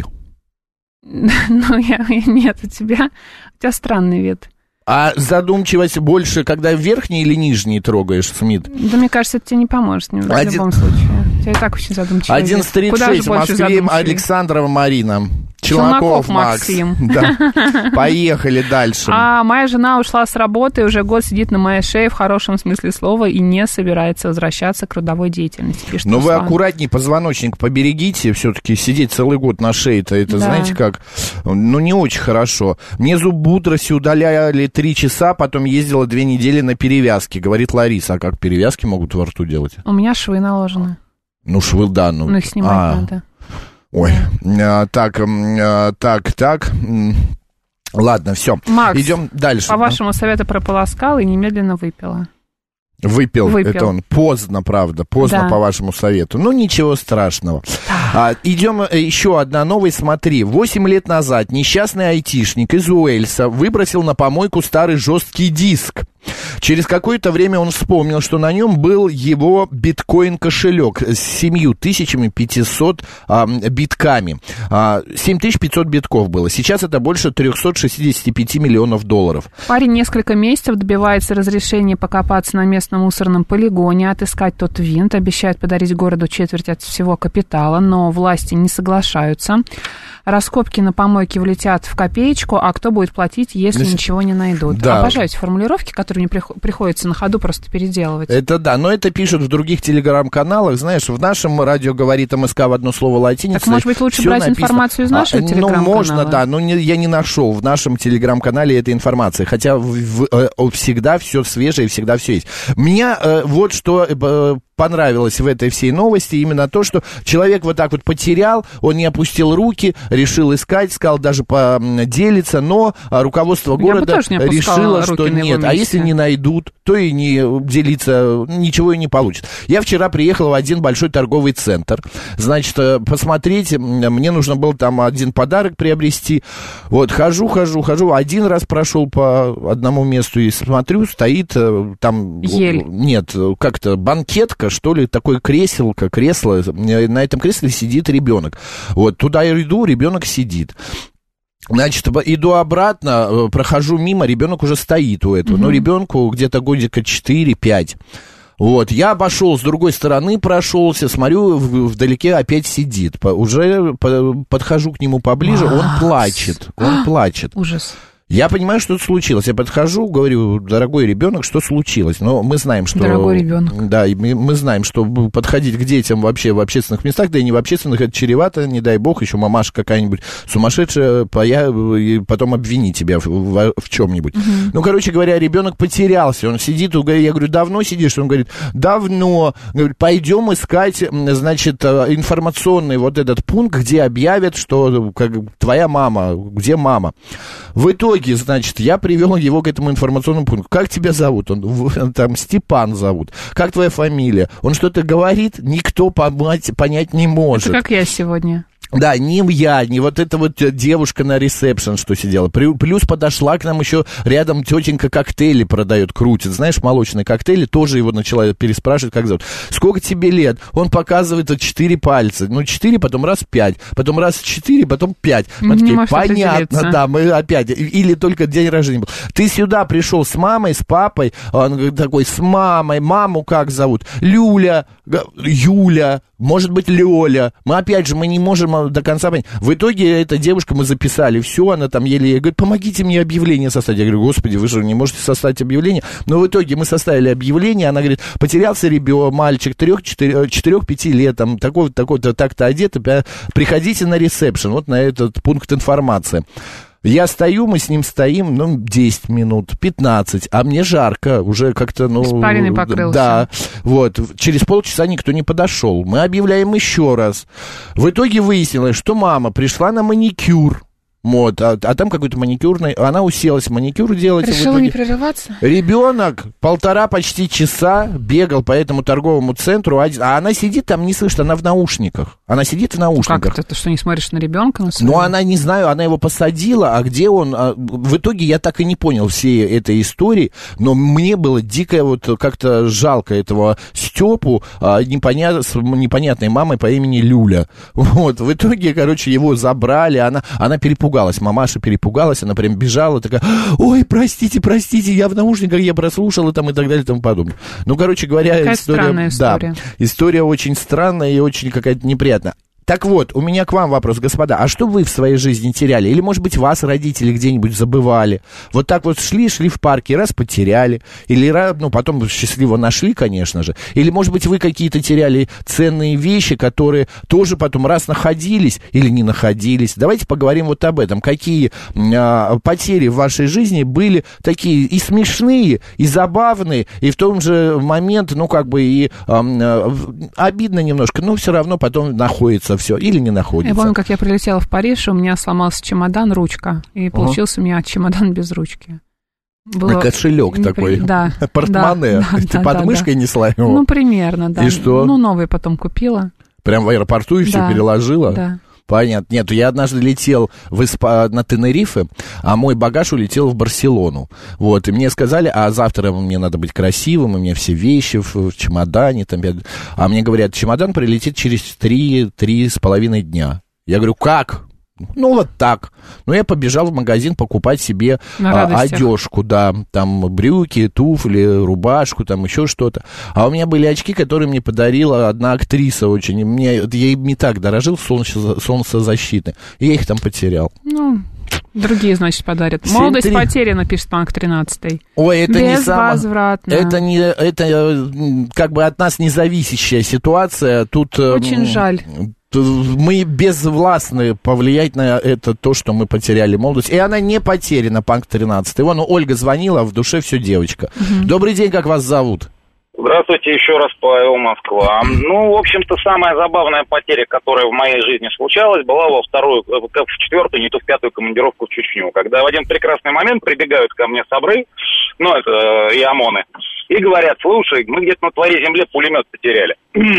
Ну, я... нет, у тебя... У тебя странный вид. А задумчивость больше, когда верхний или нижний трогаешь, Смит? Да, мне кажется, это тебе не поможет в Один... любом случае. У тебя и так очень задумчивый вид. одиннадцать тридцать шесть в Москве, Александрова Марина. Челноков, Челноков Максим. Да. Поехали дальше. А моя жена ушла с работы, уже год сидит на моей шее в хорошем смысле слова и не собирается возвращаться к трудовой деятельности. Пишет Но Руслан. Вы аккуратнее позвоночник поберегите, все-таки сидеть целый год на шее-то, это, да. знаете как, ну не очень хорошо. Мне зуб мудрости удаляли три часа, потом ездила две недели на перевязки, говорит Лариса. А как перевязки могут во рту делать? У меня швы наложены. Ну швы, да. Ну, ну их снимать а. надо. Ой, а, так, а, так, так. Ладно, все. Макс, идем дальше. По вашему совету прополоскала и немедленно выпила. Выпил, Выпил. Это он. Поздно, правда, поздно да. по вашему совету. Ну, ничего страшного. А, идем, еще одна новость, смотри. Восемь лет назад несчастный айтишник из Уэльса выбросил на помойку старый жесткий диск. Через какое-то время он вспомнил, что на нем был его биткоин-кошелек с семью тысячами пятьсот а, битками. А, семь тысяч пятьсот битков было. Сейчас это больше триста шестьдесят пять миллионов долларов. Парень несколько месяцев добивается разрешения покопаться на местном мусорном полигоне, отыскать тот винт, обещает подарить городу четверть от всего капитала, но власти не соглашаются. Раскопки на помойке влетят в копеечку, а кто будет платить, если Здесь... ничего не найдут? Да. Обожаю эти формулировки, которые мне приходится на ходу просто переделывать. Это да, но это пишут в других телеграм-каналах. Знаешь, в нашем радио говорит МСК в одно слово латиницей. Так, может быть, лучше брать написано... информацию из нашего а, телеграм-канала? Ну, можно, да, но не, я не нашел в нашем телеграм-канале этой информации. Хотя в, в, в, всегда все свежее, всегда все есть. Меня э, вот что... Э, понравилось в этой всей новости именно то, что человек вот так вот потерял, он не опустил руки, решил искать, сказал даже поделиться, но руководство города решило, что нет. А если не найдут, то и не делиться, ничего и не получит. Я вчера приехал в один большой торговый центр. Значит, посмотреть, мне нужно было там один подарок приобрести. Вот, хожу, хожу, хожу. Один раз прошел по одному месту и смотрю, стоит там... Ель. Нет, как-то банкетка, что ли, такое креселко, кресло, на этом кресле сидит ребенок. Вот, туда я иду, ребенок сидит. Значит, иду обратно, прохожу мимо, ребенок уже стоит у этого. Mm-hmm. Ну, ребенку где-то годика четыре-пять. Вот, я обошел, с другой стороны прошелся, смотрю, вдалеке опять сидит. Уже подхожу к нему поближе, Макс. он плачет, он плачет. Ужас. Я понимаю, что случилось. Я подхожу, говорю, дорогой ребенок, что случилось? Но мы знаем, что... Дорогой ребенок. Да, мы, мы знаем, что подходить к детям вообще в общественных местах, да и не в общественных, это чревато, не дай бог, еще мамаша какая-нибудь сумасшедшая, и потом обвини тебя в, в, в чем-нибудь. Угу. Ну, короче говоря, ребенок потерялся, он сидит, я говорю, давно сидишь? Он говорит, давно. Говорит, пойдем искать, значит, информационный вот этот пункт, где объявят, что как, твоя мама, где мама. В итоге, значит, я привел его к этому информационному пункту. Как тебя зовут? Он там Степан зовут. Как твоя фамилия? Он что-то говорит, никто понять, понять не может. Это как я сегодня. Да, не я, не вот эта вот девушка на ресепшн, что сидела. Плюс подошла к нам еще рядом тетенька коктейли продает, крутит. Знаешь, молочные коктейли, тоже его начала переспрашивать, как зовут. Сколько тебе лет? Он показывает вот четыре пальца. Ну, четыре, потом раз пять, потом раз четыре, потом пять. Мы не такие, понятно, да, мы опять. Или только день рождения был. Ты сюда пришел с мамой, с папой? Он такой, с мамой. Маму как зовут? Люля, Юля. Может быть, Лёля. Мы, опять же, мы не можем до конца понять. В итоге эта девушка, мы записали все, она там еле... Говорит, помогите мне объявление составить. Я говорю, господи, вы же не можете составить объявление. Но в итоге мы составили объявление, она говорит, потерялся ребенок, мальчик, четырех-пяти лет, там, такой-то, такой-то, так-то одет, приходите на ресепшн, вот на этот пункт информации. Я стою, мы с ним стоим, ну, десять минут, пятнадцать, а мне жарко, уже как-то, ну... Испаренный покрылся. Да, вот, через полчаса никто не подошел. Мы объявляем еще раз. В итоге выяснилось, что мама пришла на маникюр. Вот, а, а там какой-то маникюрный, она уселась маникюр делать. Решила не прерываться? Ребенок полтора почти часа бегал по этому торговому центру, а она сидит там, не слышит, она в наушниках. Она сидит в наушниках. Как это? Ты что, не смотришь на ребенка? На ну, она, не знаю, она его посадила, а где он... А, в итоге я так и не понял всей этой истории, но мне было дико вот как-то жалко этого Степу а, непонят, с непонятной мамой по имени Люля. Вот, в итоге, короче, его забрали, она, она перепугалась. Мамаша перепугалась, она прям бежала, такая, ой, простите, простите, я в наушниках, я прослушала там и так далее и тому подобное. Ну, короче говоря, Какая история... странная история. Да, история очень странная и очень какая-то неприятная. Так вот, у меня к вам вопрос, господа, а что вы в своей жизни теряли? Или, может быть, вас родители где-нибудь забывали? Вот так вот шли, шли в парке, раз потеряли, или, ну, потом счастливо нашли, конечно же. Или, может быть, вы какие-то теряли ценные вещи, которые тоже потом раз находились или не находились. Давайте поговорим вот об этом. Какие а, потери в вашей жизни были такие и смешные, и забавные, и в том же момент, ну, как бы и а, а, обидно немножко, но все равно потом находится все, или не находится. Я помню, как я прилетела в Париж, у меня сломался чемодан, ручка, и получился uh-huh. у меня чемодан без ручки. Было... Кошелек непри... такой, да, портмоне. Да, Ты да, под да, мышкой да. несла его? Ну, примерно, да. И что? Ну, новый потом купила. Прям в аэропорту и все да, переложила? Да. Понятно. Нет, я однажды летел в Исп... на Тенерифе, а мой багаж улетел в Барселону. Вот, и мне сказали, а завтра мне надо быть красивым, у меня все вещи в, в чемодане. Там, а мне говорят, чемодан прилетит через три, три с половиной дня. Я говорю, как? Ну, вот так. Ну, я побежал в магазин покупать себе а, одежку, да, там брюки, туфли, рубашку, там еще что-то. А у меня были очки, которые мне подарила одна актриса очень. Мне, я им не так дорожил, солнце, солнцезащиты. И я их там потерял. Ну, другие, значит, подарят. Молодость потеряна, пишет Панк тринадцатый. Ой, это не самое... Безвозвратно. Это, не, это как бы от нас независящая ситуация. Тут... Очень жаль. Мы безвластны повлиять на это, то, что мы потеряли молодость. И она не потеряна, Панк тринадцатый. Вон, Ольга звонила, а в душе все девочка. Угу. Добрый день, как вас зовут? Здравствуйте, еще раз, Павел, Москва. Ну, в общем-то, самая забавная потеря, которая в моей жизни случалась, была во вторую, в четвертую, не то в пятую командировку в Чечню, когда в один прекрасный момент прибегают ко мне сабры, ну, это и ОМОНы, и говорят, слушай, мы где-то на твоей земле пулемет потеряли.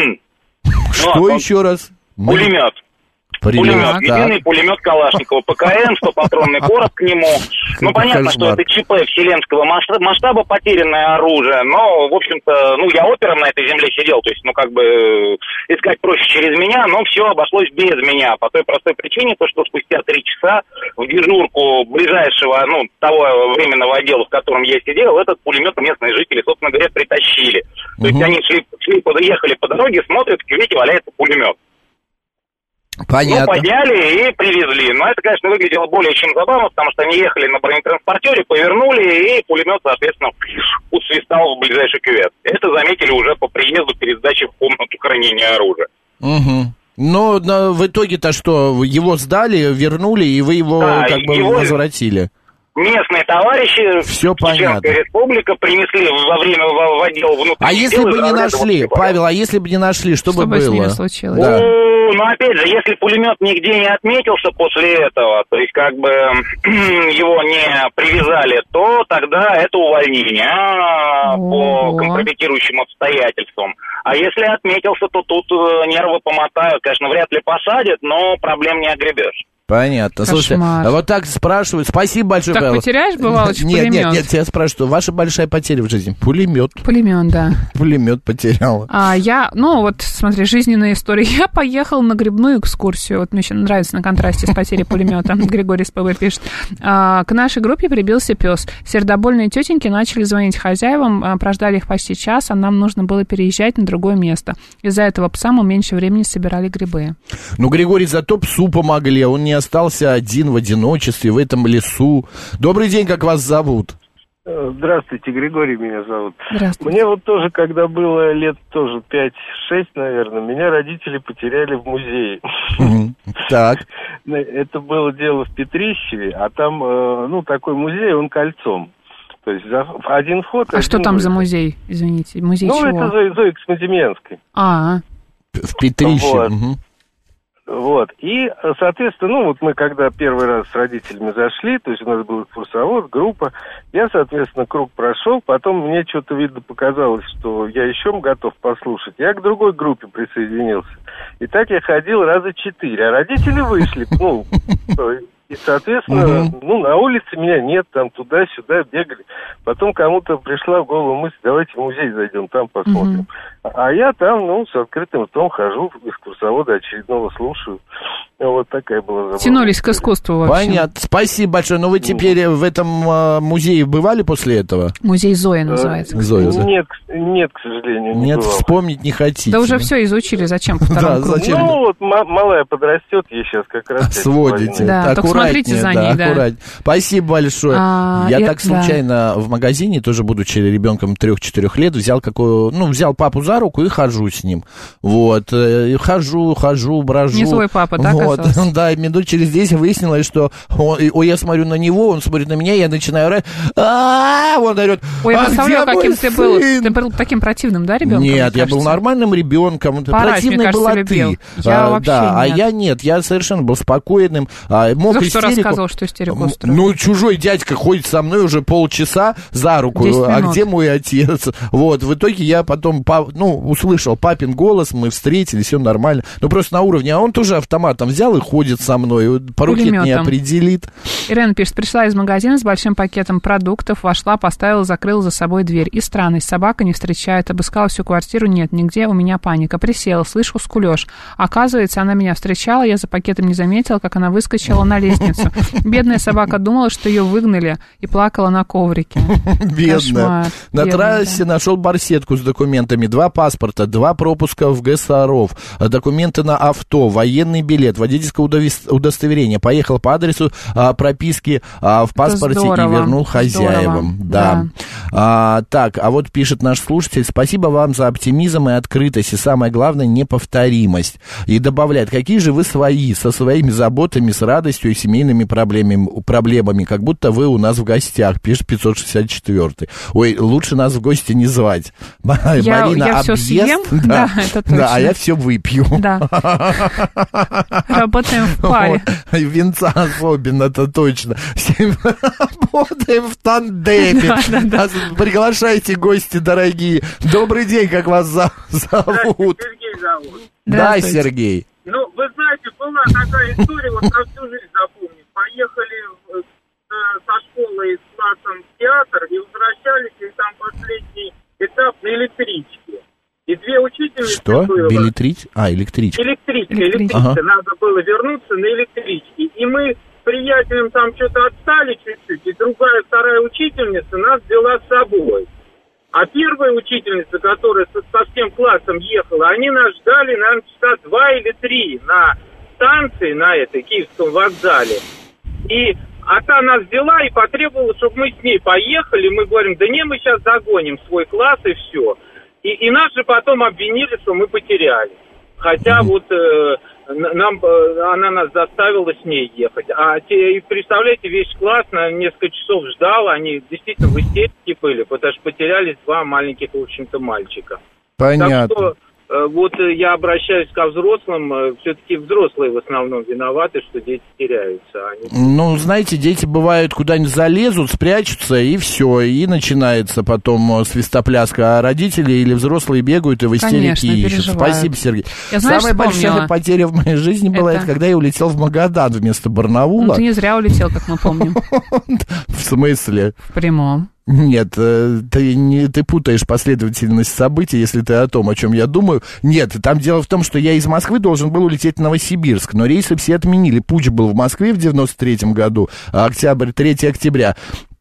Что еще раз? Пулемет. Пулемет, единый пулемет Калашникова, ПКМ, стопатронный короб к нему. Ну, понятно, что это ЧП вселенского масштаба, потерянное оружие, но, в общем-то, ну, я опером на этой земле сидел, то есть, ну, как бы, искать проще через меня, но все обошлось без меня, по той простой причине, то, что спустя три часа в дежурку ближайшего, ну, того временного отдела, в котором я сидел, этот пулемет местные жители, собственно говоря, притащили. То есть, они шли, шли, ехали по дороге, смотрят, в кювете валяется пулемет. Понятно. Ну, подняли и привезли. Но это, конечно, выглядело более чем забавно, потому что они ехали на бронетранспортере, повернули, и пулемет, соответственно, усвистал в ближайший кювет. Это заметили уже по приезду перед сдачей в комнату хранения оружия. Угу. Но, но в итоге-то что, его сдали, вернули, и вы его да, как бы его... возвратили? Местные товарищи, все понятно. Чеченская республика, принесли во время в, в отдел внутренних А если дел, бы не нашли, Павел, а если бы не нашли, что, что бы было? Что бы с ним случилось? Да. Ну, ну, опять же, если пулемет нигде не отметился после этого, то есть как бы его не привязали, то тогда это увольнение а, по компрометирующим обстоятельствам. А если отметился, то тут нервы помотают. Конечно, вряд ли посадят, но проблем не огребешь. Понятно. Кошмар. Слушайте, а вот так спрашивают. Спасибо большое, так Павел. Так потеряешь, бывало, нет, пулемет? Нет, нет, я спрашиваю, ваша большая потеря в жизни? Пулемет. Пулемет, да. Пулемет потеряла. А я, ну вот, смотри, жизненная история. Я поехала на грибную экскурсию. Вот мне еще нравится на контрасте с потерей пулемета. Григорий СПБ пишет. А, к нашей группе прибился пес. Сердобольные тетеньки начали звонить хозяевам, прождали их почти час, а нам нужно было переезжать на другое место. Из-за этого пса мы меньше времени собирали грибы. Ну, Григорий, зато псу помогли. Он не остался один в одиночестве в этом лесу. Добрый день, как вас зовут? Здравствуйте, Григорий меня зовут. Здравствуйте. Мне вот тоже, когда было лет тоже пять-шесть, наверное, меня родители потеряли в музее. Так. это было дело в Петрищеве, а там, ну, такой музей, он кольцом. То есть один вход... А один что там выход. за музей, извините? Музей ну, чего? Ну, это Зои, Зои Космодемьянской. А, в Петрищеве. Вот. Угу. Вот. И, соответственно, ну, вот мы когда первый раз с родителями зашли, то есть у нас был экскурсовод, группа, я, соответственно, круг прошел, потом мне что-то, видно, показалось, что я еще готов послушать. Я к другой группе присоединился. И так я ходил раза четыре, а родители вышли, ну, и, соответственно, uh-huh. ну, на улице меня нет, там туда-сюда бегали. Потом кому-то пришла в голову мысль, давайте в музей зайдем, там посмотрим. Uh-huh. А я там, ну, с открытым ртом хожу, экскурсовода очередного слушаю. Вот такая была забава. Тянулись к искусству вообще. Понятно. Спасибо большое. Но вы теперь в этом э, музее бывали после этого? Музей Зои называется. Э, Зоя, да? Нет, нет, к сожалению, не Нет, бывал. Вспомнить не хотите. Да уже все изучили, зачем по второму кругу? Ну, вот малая подрастет, ей сейчас как раз... Сводите. Да, только смотрите за ней, да. Аккуратнее. Спасибо большое. А, Я и, так случайно да. в магазине, тоже будучи ребенком трех-четырех лет, взял какую, ну, взял папу за руку и хожу с ним. Вот. И хожу, хожу, брожу. Не свой папа, да, вот. оказался? Да, минут через десять выяснилось, что он, о, я смотрю на него, он смотрит на меня, я начинаю орать. А-а-а! Он орет. Ой, я а представляю, каким ты был. Сын? Ты был таким противным, да, ребенком? Нет, я был нормальным ребенком. Противной была любил. ты. Я а, вообще да, нет. А я нет, я совершенно был спокойным. А, мог За истерику... что рассказывал, что истерику устроил? Ну, чужой дядька ходит со мной уже полчаса за руку. А где мой отец? Вот, в итоге я потом, ну, услышал папин голос, мы встретились, все нормально. Ну, просто на уровне, а он тоже автоматом взял и ходит со мной. По руке не определит. Ирена пишет, пришла из магазина с большим пакетом продуктов, вошла, поставила, закрыла за собой дверь. И странность, собака не встречает, обыскала всю квартиру, нет, нигде, у меня паника. Присела, слышу скулёж. Оказывается, она меня встречала, я за пакетом не заметила, как она выскочила на лестницу. Бедная собака думала, что ее выгнали, и плакала на коврике. Бедная. На трассе нашел барсетку с документами, два паспорта, два пропуска в ГСРов, документы на авто, военный билет, водительское удостоверение. Поехал по адресу а, прописки а, в паспорте и вернул хозяевам. Да. Да. А, так, а вот пишет наш слушатель, спасибо вам за оптимизм и открытость, и самое главное, неповторимость. И добавляет, какие же вы свои, со своими заботами, с радостью и семейными проблемами, проблемами, как будто вы у нас в гостях, пишет пятьсот шестьдесят четвёртый. Ой, лучше нас в гости не звать. Я, Марина, я все съем, да, да, это точно. Да, а я все выпью. Да. Работаем в паре. Винца особенно-то точно. Работаем в тандеме. Да, да, да. Приглашайте, гости дорогие. Добрый день, как вас зовут? Сергей зовут. Да, Сергей. Ну, вы знаете, была такая история, вот на всю жизнь запомнить. Поехали в, со школы с классом в театр и возвращались, и там последний этап на электричке. И две учительницы Что? было. Билетрич? А, электричка. Электричка, электричка. Ага. Надо было вернуться на электричке. И мы с приятелем там что-то отстали чуть-чуть, и другая, вторая учительница нас взяла с собой. А первая учительница, которая со, со всем классом ехала, они нас ждали, наверное, часа два или три на станции, на этой Киевском вокзале. И а та нас взяла и потребовала, чтобы мы с ней поехали. Мы говорим, да не, мы сейчас догоним свой класс и все. И, и нас же потом обвинили, что мы потеряли. Хотя вот э, нам, э, она нас заставила с ней ехать. А те, представляете, весь класс на несколько часов ждал, они действительно в истерике были, потому что потерялись два маленьких, в общем-то, мальчика. Понятно. Так что э, вот э, я обращаюсь ко взрослым, э, все-таки взрослые в основном виноваты, что дети теряются. Они... Ну, знаете, дети бывают куда-нибудь залезут, спрячутся, и все, и начинается потом свистопляска, а родители или взрослые бегают и в истерике ищут. Спасибо, Сергей. Я, знаешь, Самая вспомнила. большая потеря в моей жизни была, это... это когда я улетел в Магадан вместо Барнаула. Ну, ты не зря улетел, как мы помним. В смысле? В прямом. Нет, ты, не, ты путаешь последовательность событий, если ты о том, о чем я думаю. Нет, там дело в том, что я из Москвы должен был улететь в Новосибирск, но рейсы все отменили. Путч был в Москве в девяносто третьем году, а октябрь, третьего октября.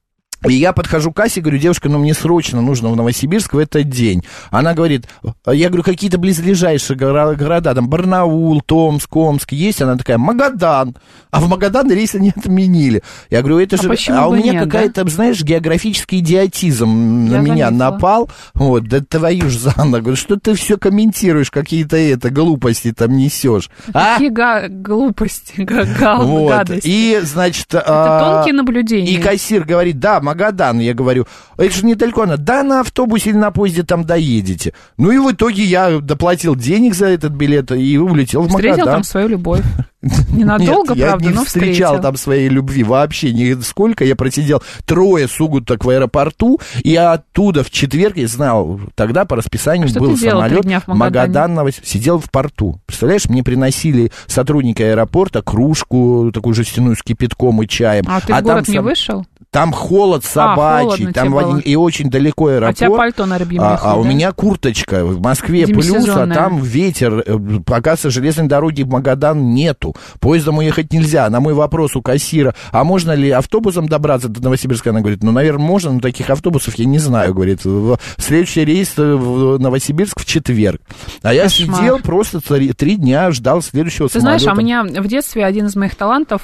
И я подхожу к кассе, говорю, девушка, ну мне срочно нужно в Новосибирск в этот день. Она говорит, я говорю, какие-то близлежащие города, там Барнаул, Томск, Омск есть? Она такая, Магадан. А в Магадан рейсы не отменили. Я говорю, это же... А, а у меня нет, какая-то, да? знаешь, географический идиотизм я на меня заметила. напал. Вот, да твою ж за ногу. Что ты все комментируешь, какие-то это, глупости там несешь? Какие а? га- глупости, га- вот. гадости. И, значит... Это а... тонкие наблюдения. И кассир говорит, да, Магадан. Я говорю, это же недалеко. Она, да, на автобусе или на поезде там доедете. Ну и в итоге я доплатил денег за этот билет и улетел в Магадан. Встретил там свою любовь. Ненадолго, Нет, правда, я не но встречал встретил. там своей любви вообще нисколько. Я просидел трое суток в аэропорту, и оттуда в четверг, я знал, тогда по расписанию а был самолет в Магадан, сидел в порту. Представляешь, мне приносили сотрудники аэропорта кружку, такую жестяную с кипятком и чаем. А ты а в город там не сам... вышел? Там холод собачий, а, там в... и очень далеко аэропорт. А у тебя пальто на рыбьем а, меху, а да? у меня курточка, в Москве плюс, а там ветер. Оказывается, железной дороги в Магадан нету. Поездом уехать нельзя. На мой вопрос у кассира, а можно ли автобусом добраться до Новосибирска? Она говорит, ну, наверное, можно, но таких автобусов я не знаю, говорит. Следующий рейс в Новосибирск в четверг. А я Кошмар. сидел просто три, три дня, ждал следующего Ты самолета. Ты знаешь, а у меня в детстве один из моих талантов...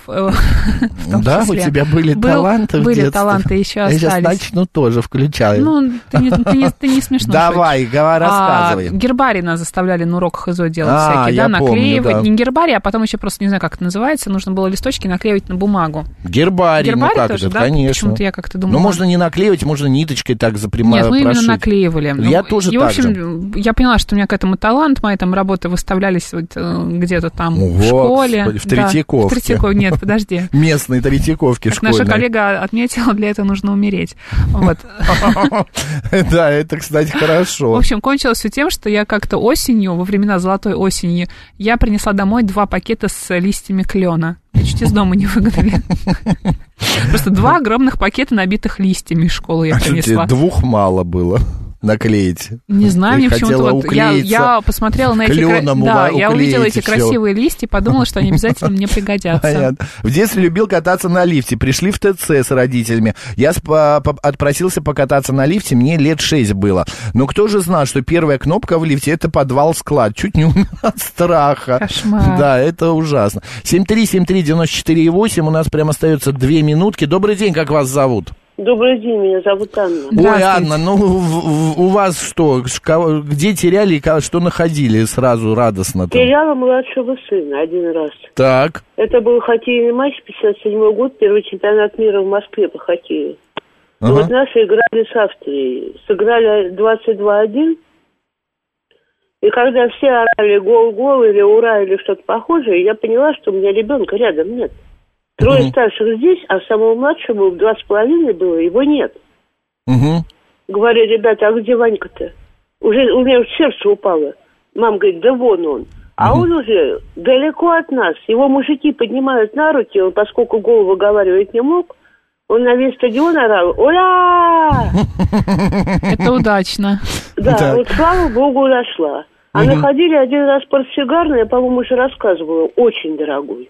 Да, у тебя были таланты в детстве? Были таланты, еще остались. Я сейчас начну тоже, включаю. Ну, ты не, ты не, ты не смешно Давай, говори, рассказывай. А, гербарий нас заставляли, ну, урок ХЗО делать а, всякие, да, наклеивать. Помню, да. Не гербарий, а потом еще просто, не знаю, как это называется, нужно было листочки наклеивать на бумагу. Гербарий, гербарий ну как тоже, это, да? конечно. Почему-то я как-то думала. Ну, можно не наклеивать, можно ниточкой так запрямать. Нет, мы именно наклеивали. Я ну, тоже и, так в общем, же. я поняла, что у меня к этому талант, мои там работы выставлялись вот, где-то там вот, в школе. В Третьяковке. Да, в Третьяковке, нет, подожди. Местной Третьяковки школьной. Наша коллега отметила, для этого нужно умереть. Вот. Да, это, кстати, хорошо. В общем, кончилось все тем, что я как-то осенью, во времена золотой осени, я принесла домой два пакета с листьями клена. Я чуть из дома не выгнали. Просто два огромных пакета, набитых листьями из школы я принесла. Двух мало было наклеить. Не знаю, мне почему-то вот я, я посмотрела на эти кра... да, я увидела эти красивые листья и подумала, что они обязательно мне пригодятся. Понятно. В детстве любил кататься на лифте. Пришли в ТЦ с родителями. Я отпросился покататься на лифте, мне лет шесть было. Но кто же знал, что первая кнопка в лифте — это подвал-склад. Чуть не умер от страха. Кошмар. Да, это ужасно. семь три семь три девяносто четыре восемь. У нас прям остается две минутки. Добрый день, как вас зовут? Добрый день, меня зовут Анна. Ой, Анна, ну у вас что, где теряли и что находили сразу радостно? Теряла младшего сына один раз. Так. Это был хоккейный матч, пятьдесят седьмой год, первый чемпионат мира в Москве по хоккею. Ага. Вот наши играли с Австрией. Сыграли двадцать два один. И когда все орали гол-гол или ура или что-то похожее, я поняла, что у меня ребенка рядом нет. Трое uh-huh. старших здесь, а самого младшего в два с половиной было, его нет. Uh-huh. Говорю, ребята, а где Ванька-то? Уже у меня сердце упало. Мама говорит, да вон он. А uh-huh. он уже далеко от нас. Его мужики поднимают на руки, он, поскольку голову выговаривать не мог, он на весь стадион орал, ура! Это удачно. Да, вот слава богу, нашла. А находили один раз портсигарный, я, по-моему, уже рассказывала, очень дорогой.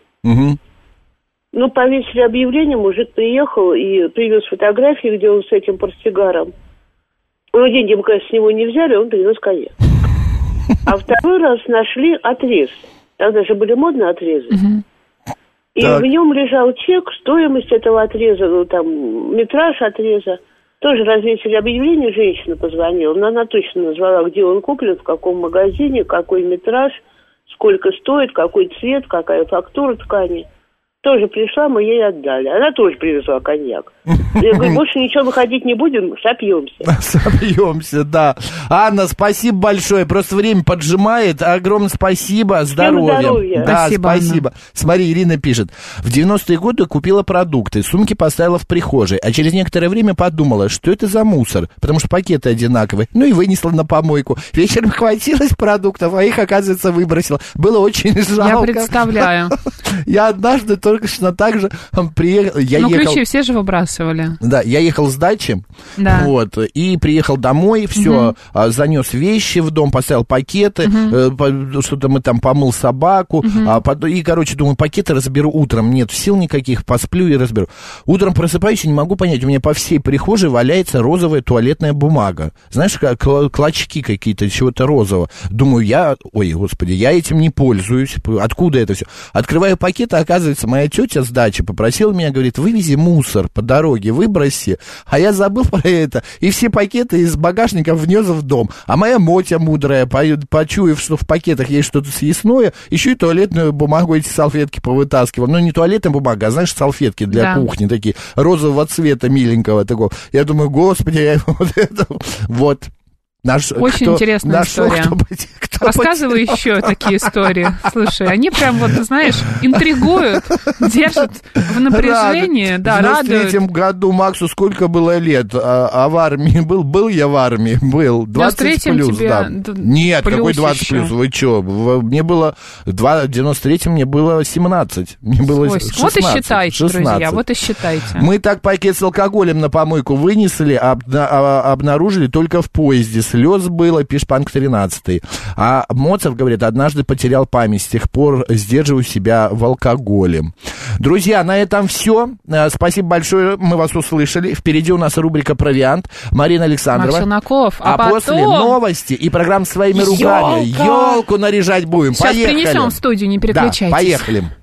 Ну, повесили объявление, мужик приехал и привез фотографии, где он с этим портсигаром. Ну, деньги мы, конечно, с него не взяли, он привез коньяк. А второй раз нашли отрез. Тогда же были модные отрезы. Угу. И так. В нем лежал чек, стоимость этого отреза, ну, там, метраж отреза. Тоже развесили объявление, женщина позвонила, но она точно назвала, где он куплен, в каком магазине, какой метраж, сколько стоит, какой цвет, какая фактура ткани. Тоже пришла, мы ей отдали. Она тоже привезла коньяк. Я говорю, больше ничего выходить не будем, сопьемся. Сопьемся, да. Анна, спасибо большое. Просто время поджимает. Огромное спасибо. Здоровья. Здоровья. Да, спасибо. спасибо. Анна. Смотри, Ирина пишет. В девяностые годы купила продукты, сумки поставила в прихожей, а через некоторое время подумала, что это за мусор, потому что пакеты одинаковые. Ну и вынесла на помойку. Вечером хватилось продуктов, а их, оказывается, выбросила. Было очень жалко. Я представляю. Я однажды только что так же приехал. Я ну, ехал... ключи все же выбрасывали. делали? Да, я ехал с дачи, да. вот, и приехал домой, все, угу. занес вещи в дом, поставил пакеты, угу. что-то мы там помыл собаку, угу. а потом, и, короче, думаю, пакеты разберу утром, нет сил никаких, посплю и разберу. Утром просыпаюсь и не могу понять, у меня по всей прихожей валяется розовая туалетная бумага, знаешь, как клочки какие-то, чего-то розового. Думаю, я, ой, господи, я этим не пользуюсь, откуда это все? Открываю пакет, а оказывается, моя тетя с дачи попросила меня, говорит, вывези мусор по дороге, выброси, а я забыл про это, и все пакеты из багажника внес в дом, а моя Мотя мудрая, почуяв, что в пакетах есть что-то съестное, еще и туалетную бумагу, эти салфетки повытаскивал, ну, не туалетная бумага, а, знаешь, салфетки для да. кухни, такие, розового цвета, миленького такого, я думаю, господи, я вот это, вот. Наш, Очень кто, интересная нашел, история. Кто, кто Рассказывай еще такие истории. Слушай, они прям вот, знаешь, интригуют, держат в напряжении, да, радуют. В девяносто третьем году Максу сколько было лет? А, а в армии был? Был я в армии? Был. двадцать плюс, тебе да. Нет, плюс какой двадцать еще. Плюс? Вы что? Мне было... В девяносто третьем мне было семнадцать. Мне было Ой, шестнадцать. Вот и считайте, шестнадцать. Друзья, вот и считайте. Мы так пакет с алкоголем на помойку вынесли, а обнаружили только в поезде. Слез было, пишет Панк тринадцатый. А Моцарт, говорит, однажды потерял память, с тех пор сдерживаю себя в алкоголе. Друзья, на этом все. Спасибо большое, мы вас услышали. Впереди у нас рубрика «Провиант». Марина Александрова. Макс Челноков. А, а потом... после новости и программа «Своими руками». Елку наряжать будем. Сейчас Поехали. принесем в студию, не переключайтесь. Да, поехали.